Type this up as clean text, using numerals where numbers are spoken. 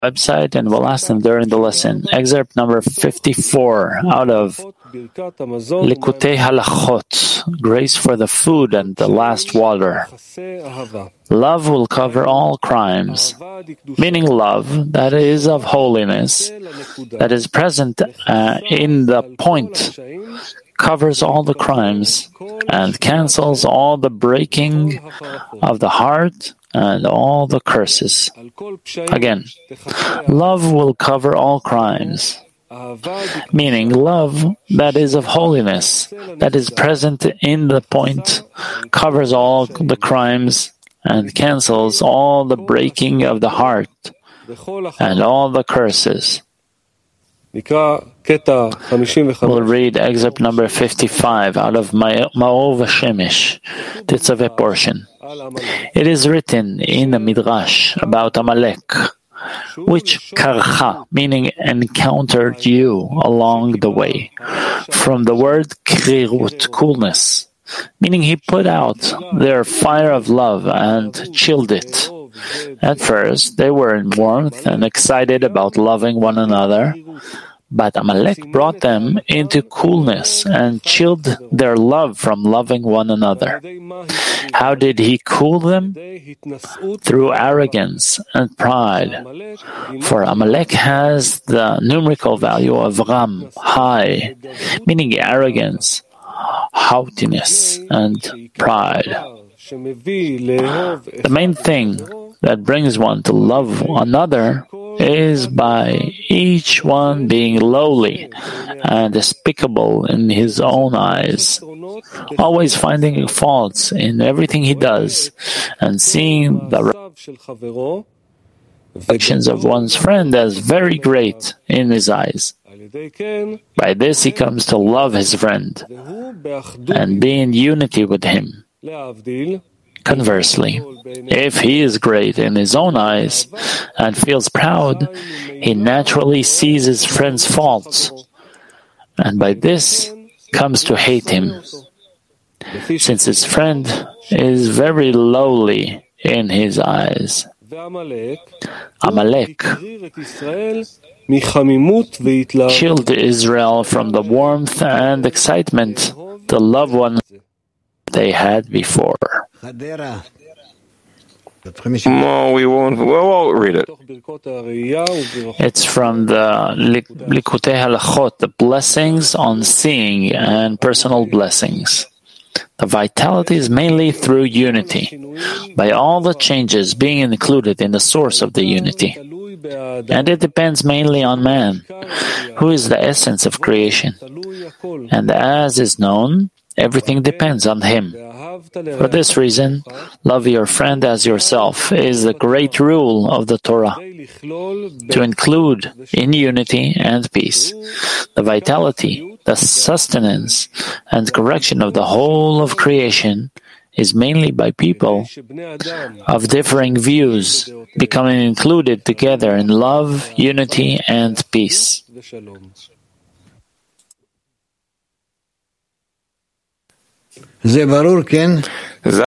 website and we'll ask them during the lesson. Excerpt number 54 out of Likutei Halachot, Grace for the Food and the Last Water. Love will cover all crimes, meaning love that is of holiness, that is present in the point, covers all the crimes and cancels all the breaking of the heart and all the curses. Again, love will cover all crimes, meaning love that is of holiness, that is present in the point, covers all the crimes and cancels all the breaking of the heart and all the curses. We'll read excerpt number 55 out of Ma'or V'Shemesh, Tetzaveh portion. It is written in the Midrash about Amalek, which karcha, meaning encountered you along the way, from the word krirut, coolness, meaning he put out their fire of love and chilled it. At first, they were in warmth and excited about loving one another, but Amalek brought them into coolness and chilled their love from loving one another. How did he cool them? Through arrogance and pride. For Amalek has the numerical value of Ram, high, meaning arrogance, haughtiness, and pride. The main thing that brings one to love another is by each one being lowly and despicable in his own eyes, always finding faults in everything he does and seeing the actions of one's friend as very great in his eyes. By this he comes to love his friend and be in unity with him. Conversely, if he is great in his own eyes and feels proud, he naturally sees his friend's faults, and by this comes to hate him, since his friend is very lowly in his eyes. Amalek chilled Israel from the warmth and excitement to love one they had before. No, we won't read it. It's from the Likutei Halachot, the blessings on seeing and personal blessings. The vitality is mainly through unity, by all the changes being included in the source of the unity. And it depends mainly on man, who is the essence of creation. And as is known, everything depends on him. For this reason, love your friend as yourself is the great rule of the Torah, to include in unity and peace the vitality, the sustenance, and correction of the whole of creation is mainly by people of differing views becoming included together in love, unity, and peace.